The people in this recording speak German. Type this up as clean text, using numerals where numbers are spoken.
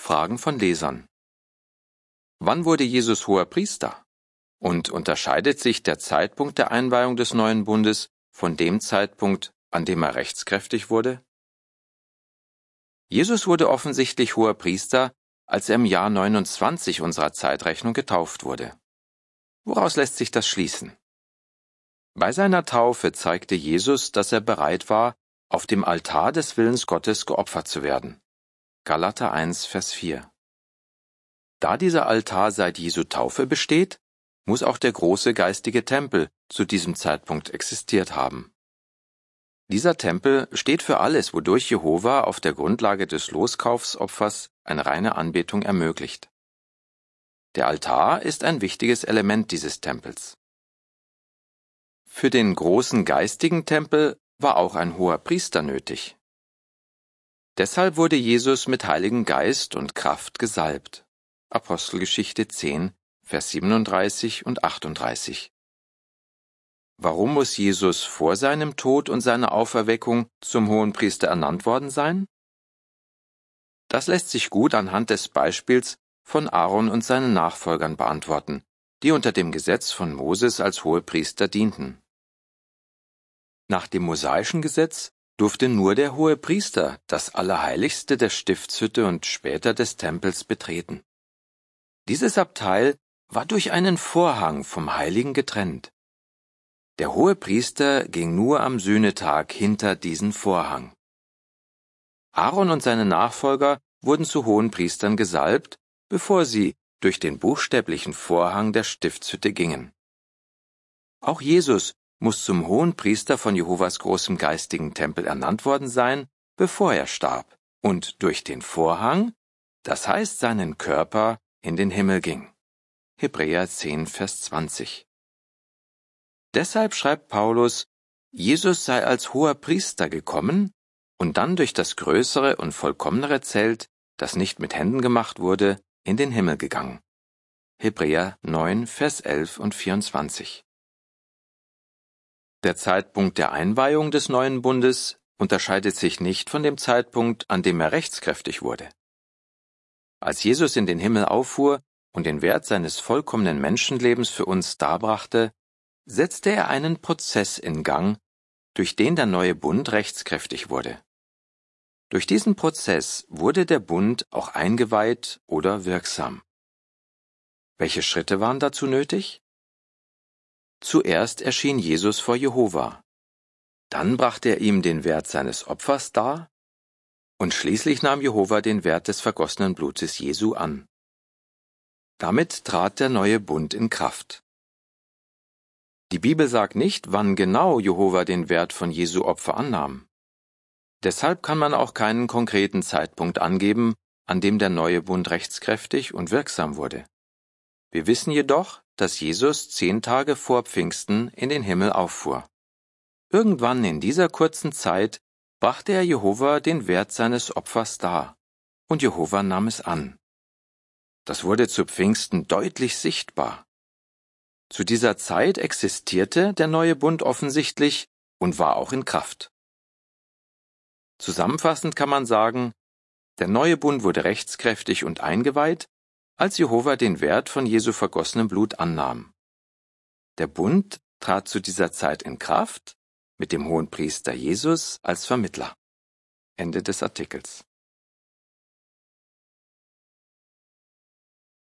Fragen von Lesern. Wann wurde Jesus Hoherpriester? Und unterscheidet sich der Zeitpunkt der Einweihung des neuen Bundes von dem Zeitpunkt, an dem er rechtskräftig wurde? Jesus wurde offensichtlich Hoherpriester, als er im Jahr 29 unserer Zeitrechnung getauft wurde. Woraus lässt sich das schließen? Bei seiner Taufe zeigte Jesus, dass er bereit war, auf dem Altar des Willens Gottes geopfert zu werden. Galater 1, Vers 4. Da dieser Altar seit Jesu Taufe besteht, muss auch der große geistige Tempel zu diesem Zeitpunkt existiert haben. Dieser Tempel steht für alles, wodurch Jehova auf der Grundlage des Loskaufsopfers eine reine Anbetung ermöglicht. Der Altar ist ein wichtiges Element dieses Tempels. Für den großen geistigen Tempel war auch ein hoher Priester nötig. Deshalb wurde Jesus mit Heiligen Geist und Kraft gesalbt. Apostelgeschichte 10, Vers 37 und 38. Warum muss Jesus vor seinem Tod und seiner Auferweckung zum Hohenpriester ernannt worden sein? Das lässt sich gut anhand des Beispiels von Aaron und seinen Nachfolgern beantworten, die unter dem Gesetz von Moses als Hohepriester dienten. Nach dem mosaischen Gesetz durfte nur der Hohepriester das Allerheiligste der Stiftshütte und später des Tempels betreten. Dieses Abteil war durch einen Vorhang vom Heiligen getrennt. Der Hohepriester ging nur am Sühnetag hinter diesen Vorhang. Aaron und seine Nachfolger wurden zu Hohenpriestern gesalbt, bevor sie durch den buchstäblichen Vorhang der Stiftshütte gingen. Auch Jesus muss zum Hohenpriester von Jehovas großem geistigen Tempel ernannt worden sein, bevor er starb und durch den Vorhang, das heißt seinen Körper, in den Himmel ging. Hebräer 10, Vers 20. Deshalb schreibt Paulus, Jesus sei als hoher Priester gekommen und dann durch das größere und vollkommenere Zelt, das nicht mit Händen gemacht wurde, in den Himmel gegangen. Hebräer 9, Vers 11 und 24. Der Zeitpunkt der Einweihung des neuen Bundes unterscheidet sich nicht von dem Zeitpunkt, an dem er rechtskräftig wurde. Als Jesus in den Himmel auffuhr und den Wert seines vollkommenen Menschenlebens für uns darbrachte, setzte er einen Prozess in Gang, durch den der neue Bund rechtskräftig wurde. Durch diesen Prozess wurde der Bund auch eingeweiht oder wirksam. Welche Schritte waren dazu nötig? Zuerst erschien Jesus vor Jehova. Dann brachte er ihm den Wert seines Opfers dar und schließlich nahm Jehova den Wert des vergossenen Blutes Jesu an. Damit trat der neue Bund in Kraft. Die Bibel sagt nicht, wann genau Jehova den Wert von Jesu Opfer annahm. Deshalb kann man auch keinen konkreten Zeitpunkt angeben, an dem der neue Bund rechtskräftig und wirksam wurde. Wir wissen jedoch, dass Jesus 10 Tage vor Pfingsten in den Himmel auffuhr. Irgendwann in dieser kurzen Zeit brachte er Jehova den Wert seines Opfers dar, und Jehova nahm es an. Das wurde zu Pfingsten deutlich sichtbar. Zu dieser Zeit existierte der neue Bund offensichtlich und war auch in Kraft. Zusammenfassend kann man sagen, der neue Bund wurde rechtskräftig und eingeweiht, als Jehova den Wert von Jesu vergossenem Blut annahm. Der Bund trat zu dieser Zeit in Kraft, mit dem Hohenpriester Jesus als Vermittler. Ende des Artikels.